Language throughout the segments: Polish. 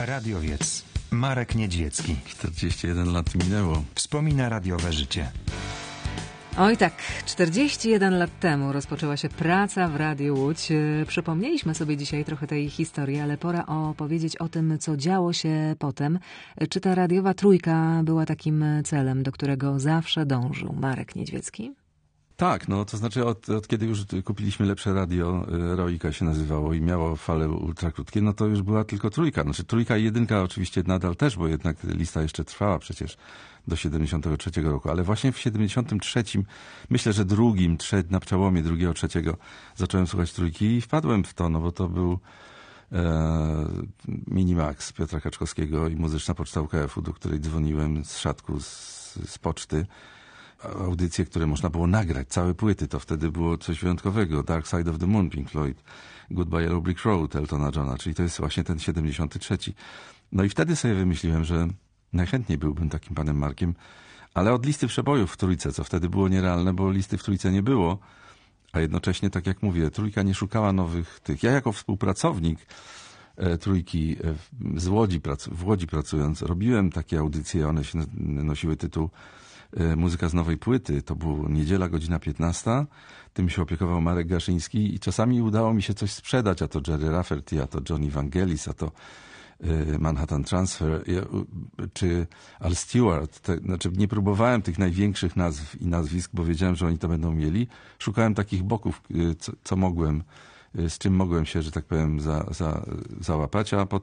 Radiowiec Marek Niedźwiecki 41 lat minęło. wspomina radiowe życie. Oj tak, 41 lat temu rozpoczęła się praca w Radiu Łódź. Przypomnieliśmy sobie dzisiaj trochę tej historii, ale pora opowiedzieć o tym, co działo się potem. Czy ta radiowa trójka była takim celem, do którego zawsze dążył Marek Niedźwiecki? Tak, no to znaczy od kiedy już kupiliśmy lepsze radio, Roika się nazywało i miało fale ultrakrótkie, no to już była tylko trójka. Znaczy trójka i jedynka oczywiście nadal też, bo jednak lista jeszcze trwała przecież do 73 roku, ale właśnie w 73, myślę, że na przełomie drugiego, trzeciego zacząłem słuchać trójki i wpadłem w to, no bo to był Minimax Piotra Kaczkowskiego i muzyczna poczta UKF-u, do której dzwoniłem z szatku, z poczty. Audycje, które można było nagrać, całe płyty, to wtedy było coś wyjątkowego. Dark Side of the Moon, Pink Floyd, Goodbye Yellow Brick Road, Eltona Johna, czyli to jest właśnie ten 73. No i wtedy sobie wymyśliłem, że najchętniej byłbym takim panem Markiem, ale od listy przebojów w trójce, co wtedy było nierealne, bo listy w trójce nie było, a jednocześnie, tak jak mówię, trójka nie szukała nowych tych. Ja jako współpracownik trójki w Łodzi pracując, robiłem takie audycje, one się nosiły tytuł Muzyka z nowej płyty, to była niedziela, godzina 15. Tym się opiekował Marek Gaszyński i czasami udało mi się coś sprzedać, a to Jerry Rafferty, a to Johnny Vangelis, a to Manhattan Transfer, czy Al Stewart. Znaczy nie próbowałem tych największych nazw i nazwisk, bo wiedziałem, że oni to będą mieli. Szukałem takich boków, co mogłem, z czym mogłem się, że tak powiem, załapać, a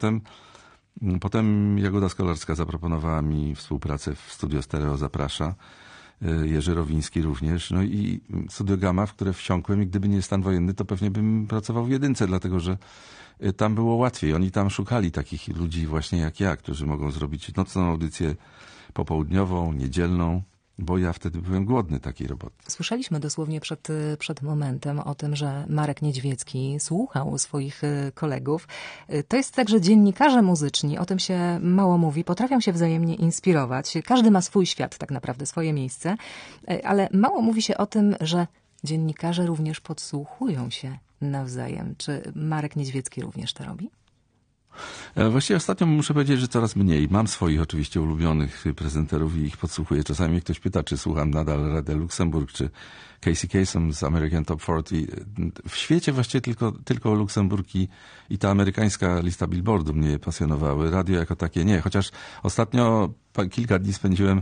Potem Jagoda Skolarska zaproponowała mi współpracę w Studio Stereo Zaprasza, Jerzy Rowiński również, no i Studio Gamma, w które wsiąkłem i gdyby nie stan wojenny, to pewnie bym pracował w jedynce, dlatego że tam było łatwiej. Oni tam szukali takich ludzi właśnie jak ja, którzy mogą zrobić nocną audycję popołudniową, niedzielną, bo ja wtedy byłem głodny takiej roboty. Słyszeliśmy dosłownie przed momentem o tym, że Marek Niedźwiecki słuchał swoich kolegów. To jest tak, że dziennikarze muzyczni, o tym się mało mówi, potrafią się wzajemnie inspirować. Każdy ma swój świat, tak naprawdę, swoje miejsce, ale mało mówi się o tym, że dziennikarze również podsłuchują się nawzajem. Czy Marek Niedźwiecki również to robi? Właściwie ostatnio muszę powiedzieć, że coraz mniej. Mam swoich oczywiście ulubionych prezenterów i ich podsłuchuję. Czasami mnie ktoś pyta, czy słucham nadal Radio Luxemburg, czy Casey Kasem z American Top 40. W świecie właściwie tylko Luksemburg i ta amerykańska lista Billboardu mnie pasjonowały. Radio jako takie nie, chociaż ostatnio kilka dni spędziłem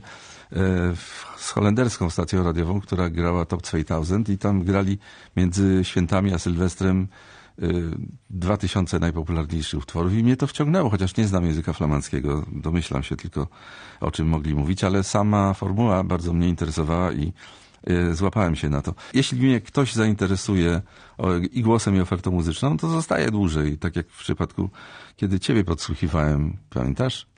z holenderską stacją radiową, która grała Top 2000 i tam grali między świętami a Sylwestrem 2000 najpopularniejszych utworów i mnie to wciągnęło, chociaż nie znam języka flamandzkiego, domyślam się tylko o czym mogli mówić, ale sama formuła bardzo mnie interesowała i złapałem się na to. Jeśli mnie ktoś zainteresuje i głosem i ofertą muzyczną, to zostaje dłużej, tak jak w przypadku, kiedy ciebie podsłuchiwałem, pamiętasz?